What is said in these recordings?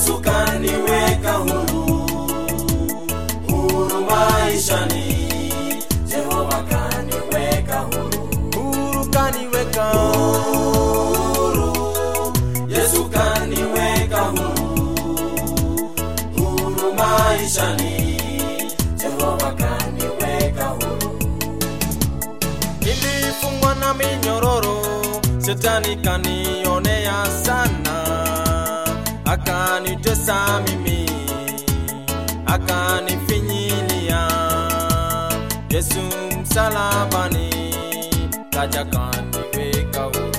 Yesu kaniweka huru, huru maishani. Jehova kaniweka huru, huru kaniweka huru. Yesu kaniweka huru, huru maishani. Jehova kaniweka huru. Nilifungwa na minyororo, Shetani kanionea sana, akanitesa mimi, akanifinyilia. Yesu msalabani kaja kaniweka huru.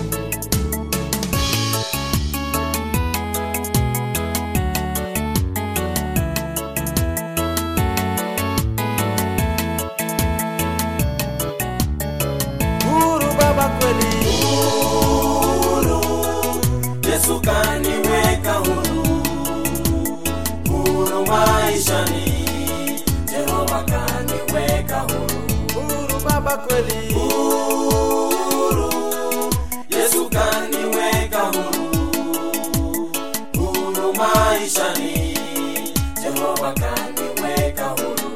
Huru Baba kweli, huru. Yesu kaniweka huru, huru maishani. Jehova kaniweka huru, huru Baba kweli, huru. Yesu kaniweka huru, huru maishani. Jehova kaniweka huru.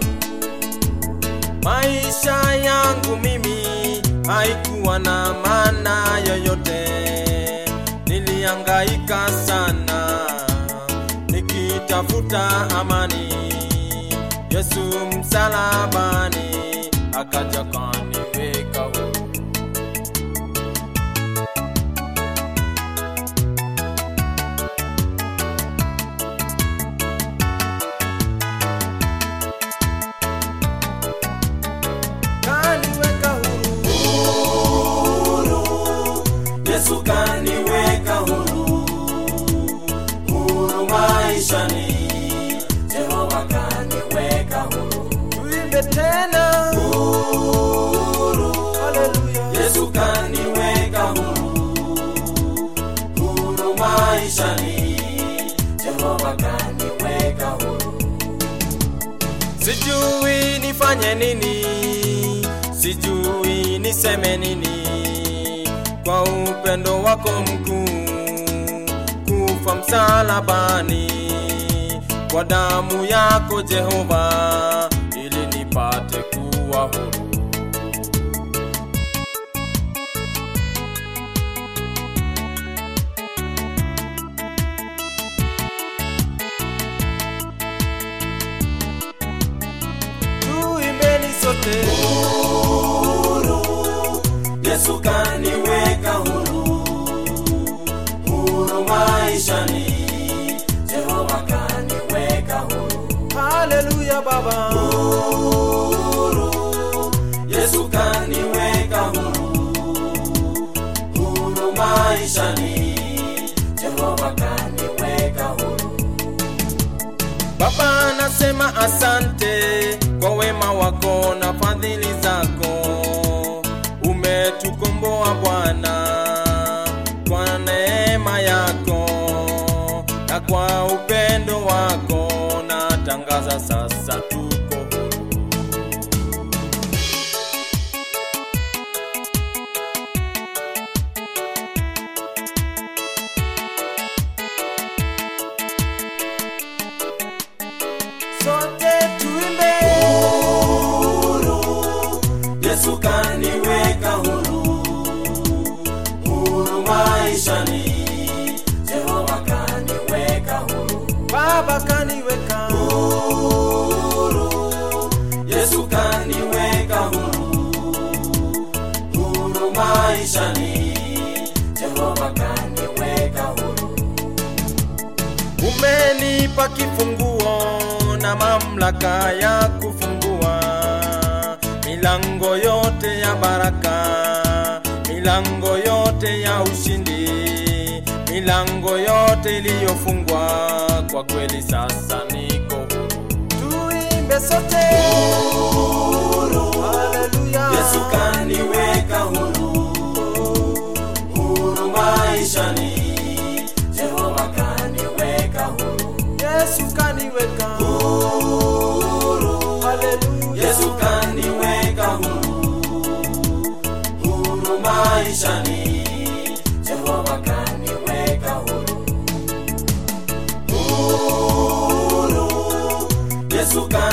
maisha yangu mimi haikuwa na maana yoyote. Nilihangaika sana nikitafuta amani. Yesu msalabani akaja kaniweka huru. Kaniweka huru, huru. Yesu kaniweka huru, huru maishani. Jehova kaniweka huru. tuimbe tena Huru. haleluya. Yesu kaniweka huru, huru maishani. Jehova kaniweka huru. Sijui nifanye nini, sijui niseme nini, kwa upendo wako mkuu kufa msalabani, kwa damu yako Jehova ili nipate kuwa huru. Tuimbeni sote, Huru. Yesu kaniweka huru, huru maishani. Jehova kaniweka huru. haleluya Baba. Huru. Yesu kaniweka huru, huru maishani. Jehova kaniweka huru. Baba nasema asante kwa wema wako na fadhili zako. Umetukomboa Bwana kwa neema yako na kwa upendo wako, natangaza sasa tuko huru. Sote tuimbe, Huru. Yesu kaniweka huru, huru maishani. Jehova kaniweka huru. Baba kaniweka Huru. Yesu kaniweka huru, huru maishani. Jehova kaniweka huru. Umenipa kifunguo na mamlaka ya kufungua milango yote ya baraka, milango yote ya ushindi, milango yote iliyofungwa. Kwa kweli sasa niko huru. Tuimbe sote, Huru. haleluya. Yesu kaniweka huru, huru maishani. Jehova kaniweka huru. Yesu kaniweka Huru. haleluya. Yesu kaniweka huru, huru maishani. Jehova kaniweka huru. Yesu